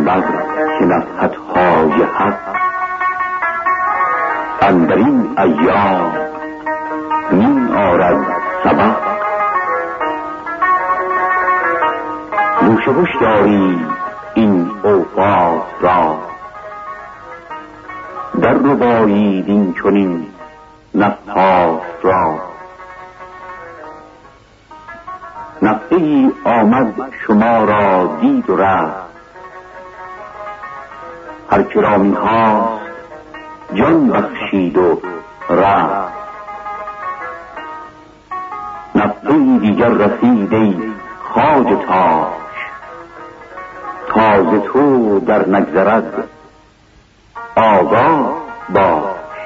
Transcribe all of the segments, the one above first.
پیغمبر که نصحت‌های حق اندرین ایام می آرد سبق. نوشه‌وش داری این اوقات را، در ربایید این چنین نفحات را. نفحه‌ای آمد شما را دید و رفت، هر که را می‌خواست جان بخشید و رفت. نفحه‌ای دیگر رسید ای خواجه تاج، تازه تو در نگذرد آگاه باش.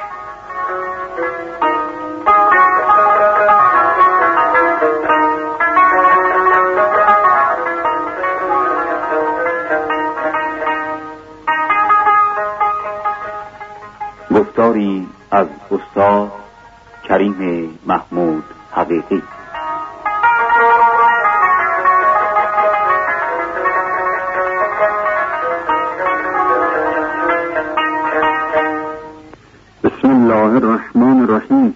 گفتاری از استاد کریم محمود حقیقی. بسم الله الرحمن الرحیم.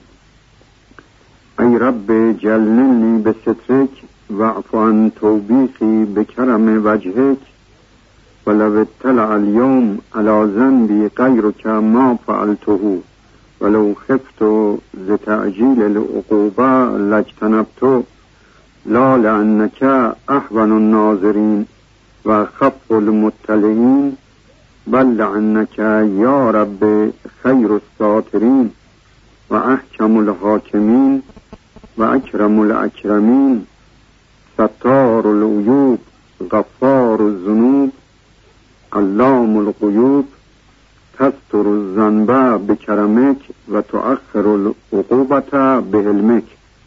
ای رب جللنی به سترک واعف عن توبیخی به کرم وجهک، ولو اطلع اليوم على ذنبی غیرک ما فعلته، ولو خفت ز تعجیل العقوبة لاجتنبت، لا لأنک اهون الناظرین و اخف المطلعین، بل لأنک یا رب خیر الساترین و احکم الحاکمین و اکرم الاکرمین، ستار العیوب غفار الذنوب علام الغیوب، تستر الذنب بکرمک و تؤخر العقوبة بحلمک.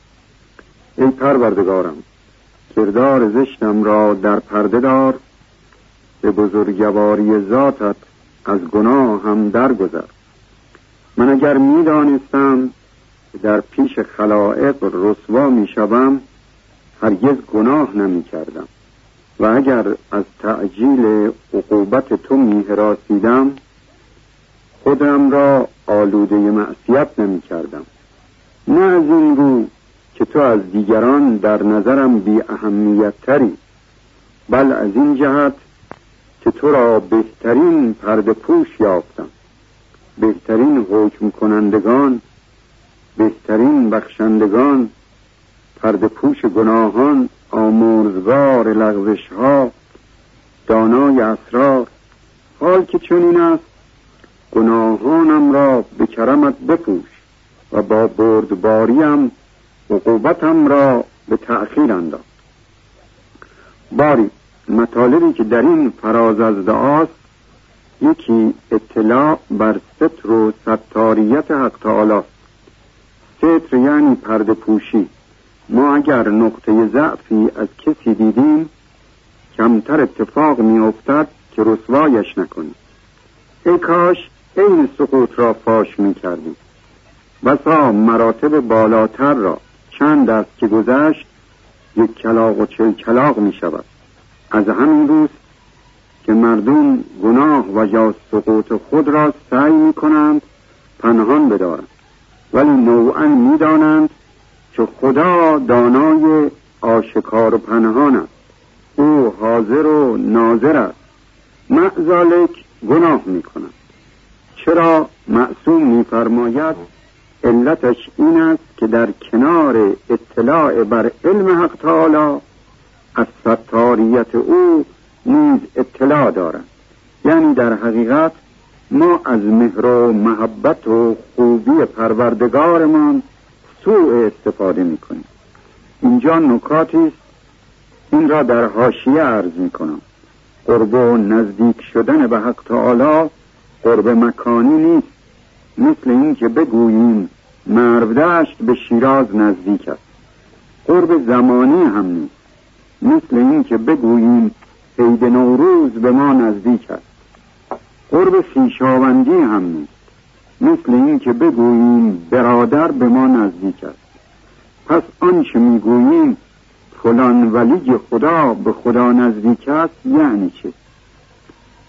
ای پروردگارم، کردار زشتم را در پرده دار، به بزرگواری ذاتت از گناه هم درگذر. من اگر می دانستم در پیش خلائق رسوا می شوم، هرگز گناه نمی کردم، و اگر از تعجیل عقوبت تو می هراسیدم، خودم را آلوده معصیت نمی کردم. نه از این رو که تو از دیگران در نظرم بی اهمیت تری، بل از این جهت که تو را بهترین پرده پوش یافتم، بهترین حکم کنندگان، بهترین بخشندگان، پرده پوش گناهان، آمرزگار لغزش ها، دانای اسرار. حال که چنین است، گناهانم را به کرمت بپوش و با بردباریم عقوبتم را به تأخیر انداز. باری مطالبی که در این فراز از دعاست، یکی اطلاع بر ستر و ستاریت حق تعالی. ستر یعنی پرده پوشی. ما اگر نقطه ضعفی از کسی دیدیم، کمتر اتفاق می افتد که رسوایش نکنیم. ای کاش این سقوط را فاش می کردیم. بسا مراتب بالاتر را چند است که گذشت، یک کلاغ و 40 کلاغ می شود. از همین روز که مردم گناه و یا سقوط خود را سعی می کنند پنهان بدارند، ولی نوعاً می دانند که خدا دانای آشکار و پنهان است. او حاضر و ناظر است. معذالک گناه می کنند. چرا معصوم می فرماید علتش این است که در کنار اطلاع بر علم حق تعالی از ستاریت او نیز اطلاع دارند. یعنی در حقیقت ما از مهر و محبت و خوبی پروردگارمان سوء استفاده میکنیم. اینجا نکاتی است، این را در حاشیه عرض میکنم. قرب و نزدیک شدن به حق تعالی قرب مکانی نیست، مثل این که بگوییم مرودشت به شیراز نزدیک است. قرب زمانی هم نیست، مثل این که بگوییم عید نوروز به ما نزدیک است. قرب خویشاوندی هم نیست، مثل این که بگوییم برادر به ما نزدیک است. پس آنچه میگوییم فلان ولی خدا به خدا نزدیک است یعنی چه؟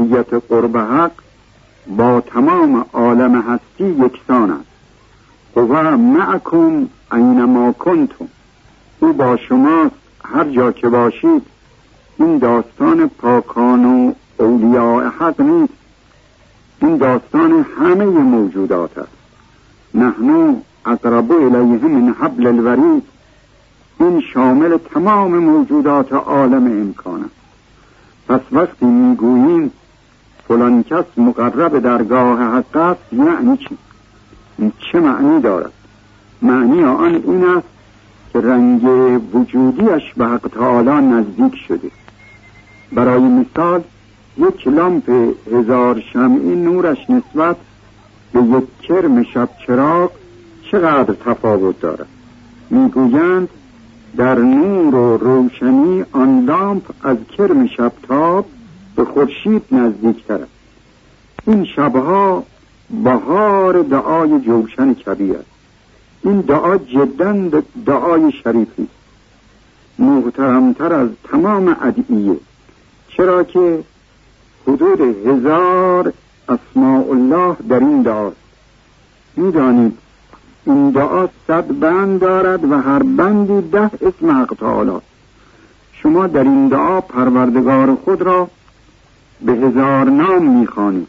ماهیت قرب حق با تمام عالم هستی یکسان است. هو معکم اینما کنتم، او با شماست هر جا که باشید. این داستان پاکان و اولیاء حق نیست، این داستان همه موجودات است. نحن اقرب الیه من حبل الورید، این شامل تمام موجودات عالم امکان است. پس وقتی میگوییم فلان کس مقرب درگاه حق است، یعنی چی؟ چه معنی دارد؟ معنی آن این است که رنگ وجودیش به حق تعالی نزدیک شده. برای مثال یک لامپ 1000 شمعی نورش نسبت به یک کرم شب چراغ چقدر تفاوت دارد؟ میگویند در نور و روشنی آن لامپ از کرم شبتاب به خورشید نزدیکتر است. این شبها بهار دعای جوشن کبیر است. این دعا جداً دعای شریفی است، محترمتر از تمام ادعیه، چرا که حدود 1000 اسماء الله در این دعاست. میدانید این دعا 100 بند دارد و هر بندی 10 اسم حق تعالی. شما در این دعا پروردگار خود را به 1000 نام میخوانید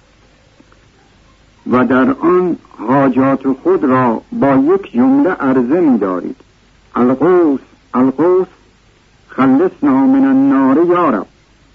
و در آن حاجات خود را با یک جمله عرضه می‌دارید: القوس القوس خلصنا من النار یا رب،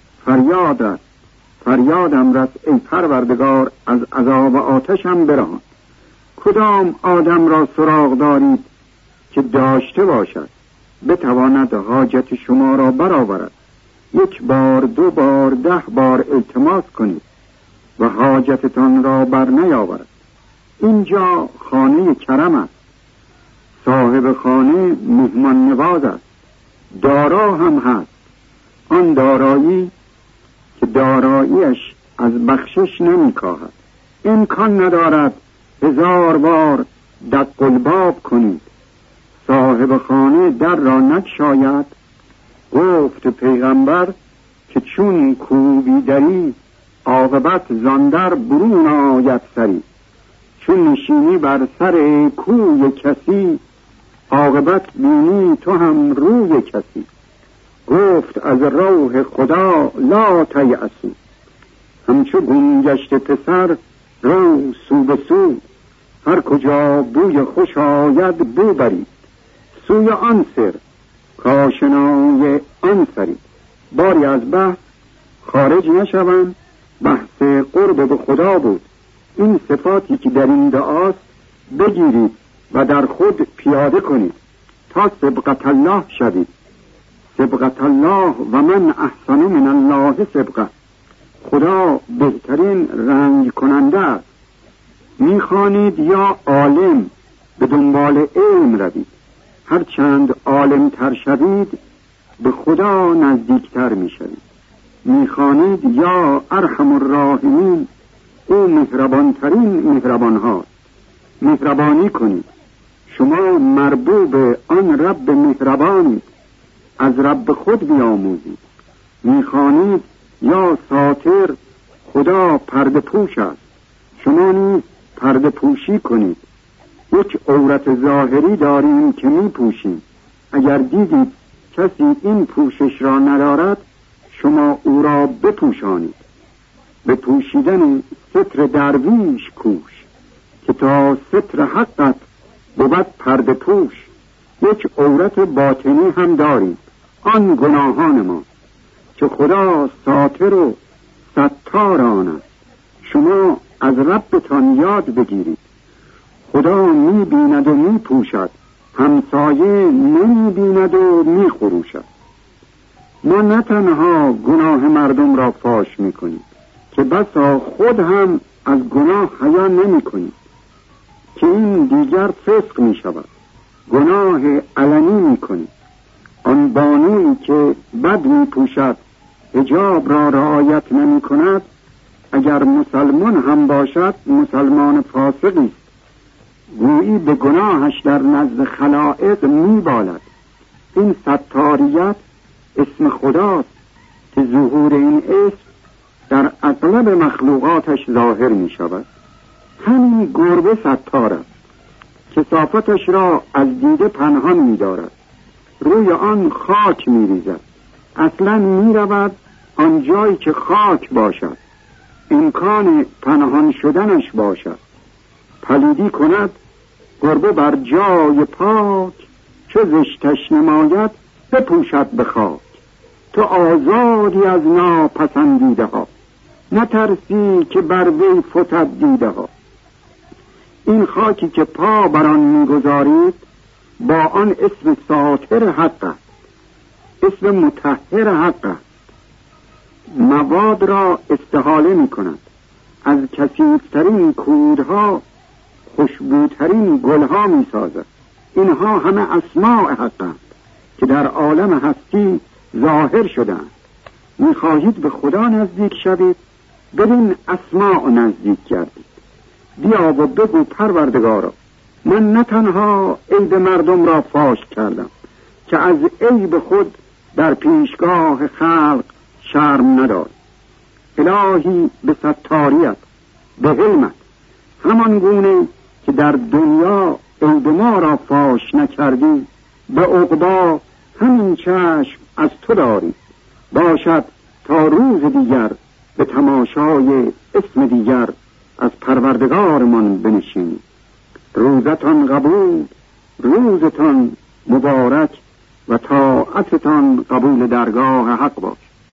فریادم رس ای پروردگار از عذاب آتشم برهان. کدام آدم را سراغ دارید که داشته باشد بتواند حاجت شما را برآورد؟ 1 بار 2 بار 10 بار التماس کنید و حاجتتان را بر نیاورد. اینجا خانه کرم است، صاحب خانه مهمان نواز است، دارا هم هست. آن دارایی که داراییش از بخشش نمی‌کاهد. امکان ندارد 1000 بار دق الباب کنید، صاحب خانه در را نگشاید. گفت پیغمبر که چون کوبی دری عاقبت زاندر برون آید سری، چون نشینی بر سر کوی کسی عاقبت بینی تو هم روی کسی. گفت از روح خدا لا تیأسو، همچو گنجشت پسر رو سو به سو، هر کجا بوی خوش آید بو برید، سوی آن سر کاشنای آن سرید. باری از بحث خارج نشوند، بحث قرب به خدا بود. این صفاتی که در این دعاست بگیرید و در خود پیاده کنید تا سبقت الله شوید. سبقت الله و من احسن من الله سبقه، خدا بهترین رنگ کننده است. میخوانید یا عالم به دنبال علم روید، هر چند عالم تر شوید به خدا نزدیکتر میشوید. میخوانید یا ارحم الراحمین، او مهربانترین مهربان ها. مهربانی کنید، شما مربوب آن رب مهربانید، از رب خود بیاموزید. میخوانید یا ساتر، خدا پرده پوش است، شما نیز پرده پوشی کنید. یک عورت ظاهری داریم که میپوشیم، اگر دیدید کسی این پوشش را ندارد شما او را بپوشانید. به پوشیدن ستر درویش کوش که تا ستر حقت بود پرده پوش. یک عورت باطنی هم داریم، آن گناهان ما که خدا ساتر و ستار آن است. شما از ربتان یاد بگیرید. خدا می بیند و می پوشد، همسایه نمی بیند و می خروشد. ما نه تنها گناه مردم را فاش می کنیم که بسا خود هم از گناه حیا نمی کنیم که این دیگر فسق می شود. گناه علنی می کنیم. آن بانویی که بد می پوشد، حجاب را رعایت نمی کند، اگر مسلمان هم باشد مسلمان فاسقی است. گویی به گناهش در نزد خلائق می بالد. این ستاریت اسم خداست که ظهور این اسم در اغلب مخلوقاتش ظاهر می شود. همین گربه ستار است. کثافتش را از دیده پنهان می دارد. روی آن خاک می ریزد. اصلا می رود آنجایی که خاک باشد، امکان پنهان شدنش باشد. پلیدی کند گربه بر جای پاک، چو زشتش نماید بپوشد به خاک. تو آزادی از ناپسندیده ها، نترسی که بر وی فتد دیده ها. این خاکی که پا بر آن میگذارید با آن اسم ساتر حق است، اسم مطهر حق است. مواد را استحاله می کند. از کثیفترین کودها خوشبوترین گلها می سازد. اینها همه اسماء حق است که در عالم هستی ظاهر شدند. می خواهید به خدا نزدیک شوید، برین اسماء نزدیک گردید. بیا و بگو پروردگارا، من نه تنها عیب مردم را فاش کردم که از عیب خود در پیشگاه خلق شرم ندار. الهی به ستاریت، به علمت، همان گونه که در دنیا عیب ما را فاش نکردی، به عقبا همین چشم از تو داری. باشد تا روز دیگر به تماشای اسم دیگر از پروردگارمان بنشین. روزتان قبول، روزتان مبارک و طاعتتان قبول درگاه حق باش.